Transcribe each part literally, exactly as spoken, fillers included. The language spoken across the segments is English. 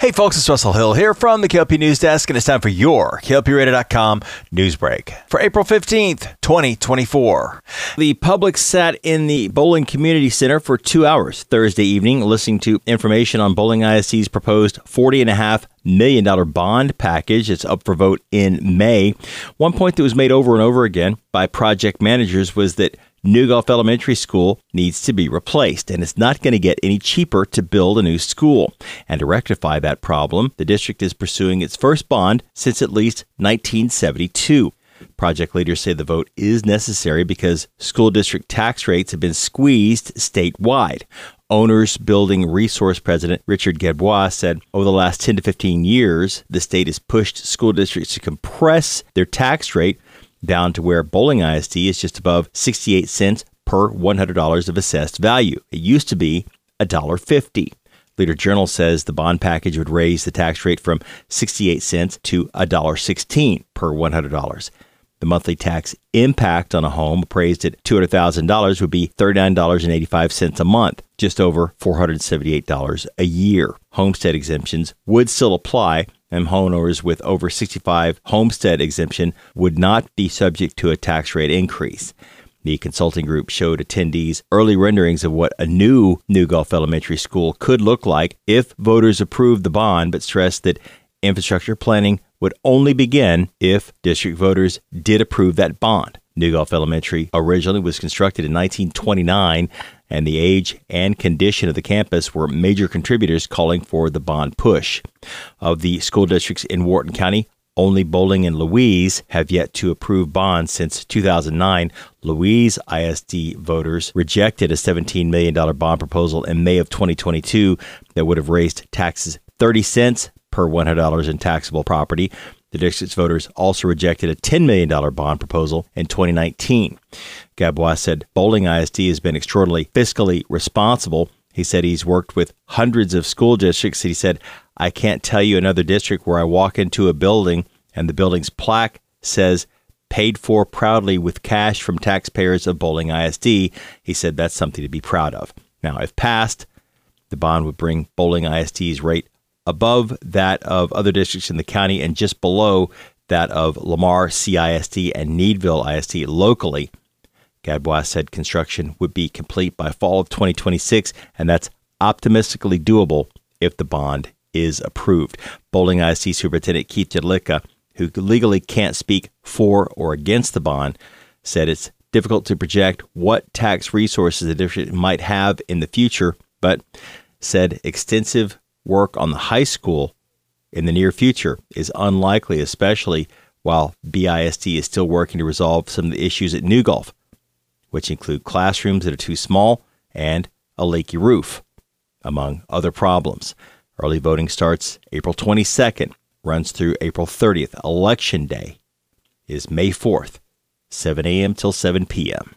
Hey folks, it's Russell Hill here from the K L P News Desk, and it's time for your K L P Radio dot com news break for April fifteenth, twenty twenty-four. The public sat in the Bowling Community Center for two hours Thursday evening, listening to information on Bowling I S D's proposed forty point five million dollars bond package. It's up for vote in May. One point that was made over and over again by project managers was that New Gulf Elementary School needs to be replaced, and it's not going to get any cheaper to build a new school. And to rectify that problem, the district is pursuing its first bond since at least nineteen seventy-two. Project leaders say the vote is necessary because school district tax rates have been squeezed statewide. Owners Building Resource President Richard Gadbois said over the last ten to fifteen years, the state has pushed school districts to compress their tax rate down to where Bowling I S D is just above sixty-eight cents per one hundred dollars of assessed value. It used to be one dollar fifty. Leader Journal says the bond package would raise the tax rate from sixty-eight cents to one dollar sixteen per one hundred dollars. The monthly tax impact on a home appraised at two hundred thousand dollars would be thirty-nine dollars and eighty-five cents a month, just over four hundred seventy-eight dollars a year. Homestead exemptions would still apply, and homeowners with over sixty-five homestead exemption would not be subject to a tax rate increase. The consulting group showed attendees early renderings of what a new New Gulf Elementary School could look like if voters approved the bond, but stressed that infrastructure planning would only begin if district voters did approve that bond. New Gulf Elementary originally was constructed in nineteen twenty-nine, and the age and condition of the campus were major contributors calling for the bond push. Of the school districts in Wharton County, only Bowling and Louise have yet to approve bonds since two thousand nine. Louise I S D voters rejected a seventeen million dollars bond proposal in May of twenty twenty-two that would have raised taxes thirty cents per one hundred dollars in taxable property. The district's voters also rejected a ten million dollars bond proposal in twenty nineteen. Gadbois said Bowling I S D has been extraordinarily fiscally responsible. He said he's worked with hundreds of school districts. He said, I can't tell you another district where I walk into a building and the building's plaque says, paid for proudly with cash from taxpayers of Bowling I S D. He said that's something to be proud of. Now, if passed, the bond would bring Bowling I S D's rate above that of other districts in the county and just below that of Lamar C I S D and Needville I S D locally. Gadbois said construction would be complete by fall of twenty twenty-six, and that's optimistically doable if the bond is approved. Bowling I S D Superintendent Keith Jedlicka, who legally can't speak for or against the bond, said it's difficult to project what tax resources the district might have in the future, but said extensive work on the high school in the near future is unlikely, especially while B I S D is still working to resolve some of the issues at New Gulf, which include classrooms that are too small and a leaky roof, among other problems. Early voting starts April twenty-second, runs through April thirtieth. Election day is May fourth, seven a.m. till seven p.m.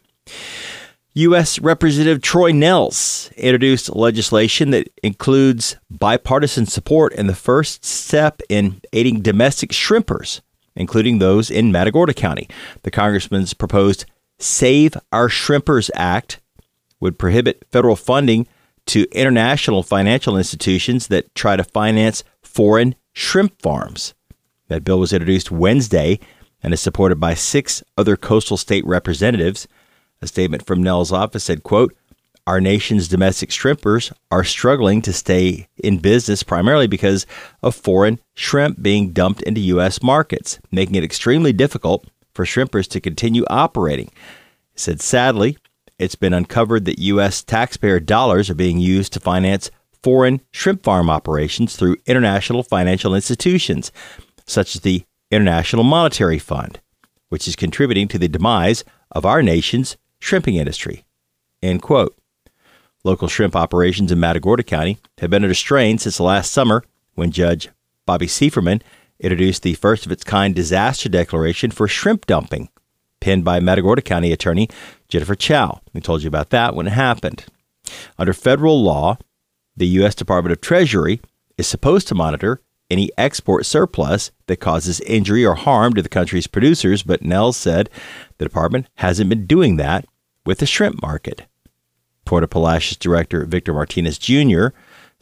U S. Representative Troy Nehls introduced legislation that includes bipartisan support in the first step in aiding domestic shrimpers, including those in Matagorda County. The congressman's proposed Save Our Shrimpers Act would prohibit federal funding to international financial institutions that try to finance foreign shrimp farms. That bill was introduced Wednesday and is supported by six other coastal state representatives. A statement from Nehls' office said, quote, our nation's domestic shrimpers are struggling to stay in business primarily because of foreign shrimp being dumped into U S markets, making it extremely difficult for shrimpers to continue operating. It said, sadly, it's been uncovered that U S taxpayer dollars are being used to finance foreign shrimp farm operations through international financial institutions, such as the International Monetary Fund, which is contributing to the demise of our nation's shrimping industry, end quote. Local shrimp operations in Matagorda County have been under strain since last summer when Judge Bobby Sieferman introduced the first-of-its-kind disaster declaration for shrimp dumping, penned by Matagorda County attorney Jennifer Chow. We told you about that when it happened. Under federal law, the U S. Department of Treasury is supposed to monitor any export surplus that causes injury or harm to the country's producers, but Nehls said the department hasn't been doing that with the shrimp market. Puerto Palacios Director Victor Martinez Junior said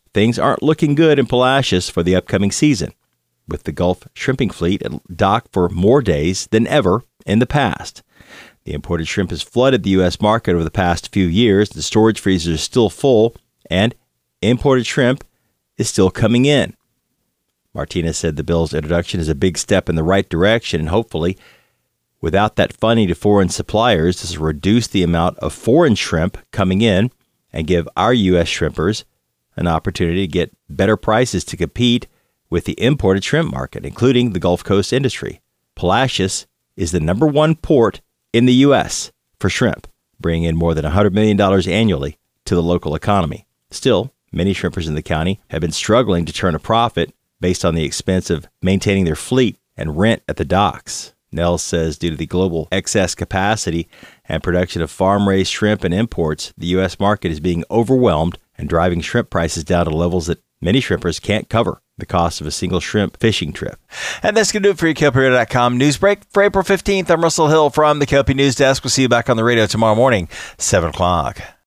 things aren't looking good in Palacios for the upcoming season, with the Gulf shrimping fleet at dock for more days than ever in the past. The imported shrimp has flooded the U S market over the past few years. The storage freezers are still full, and imported shrimp is still coming in. Martinez said the bill's introduction is a big step in the right direction, and hopefully, without that funding to foreign suppliers, this will reduce the amount of foreign shrimp coming in and give our U S shrimpers an opportunity to get better prices to compete with the imported shrimp market, including the Gulf Coast industry. Palacios is the number one port in the U S for shrimp, bringing in more than one hundred million dollars annually to the local economy. Still, many shrimpers in the county have been struggling to turn a profit based on the expense of maintaining their fleet and rent at the docks. Nels says due to the global excess capacity and production of farm-raised shrimp and imports, the U S market is being overwhelmed and driving shrimp prices down to levels that many shrimpers can't cover the cost of a single shrimp fishing trip. And that's going to do it for your K L P Radio dot com news break for April fifteenth. I'm Russell Hill from the K L P News Desk. We'll see you back on the radio tomorrow morning, seven o'clock.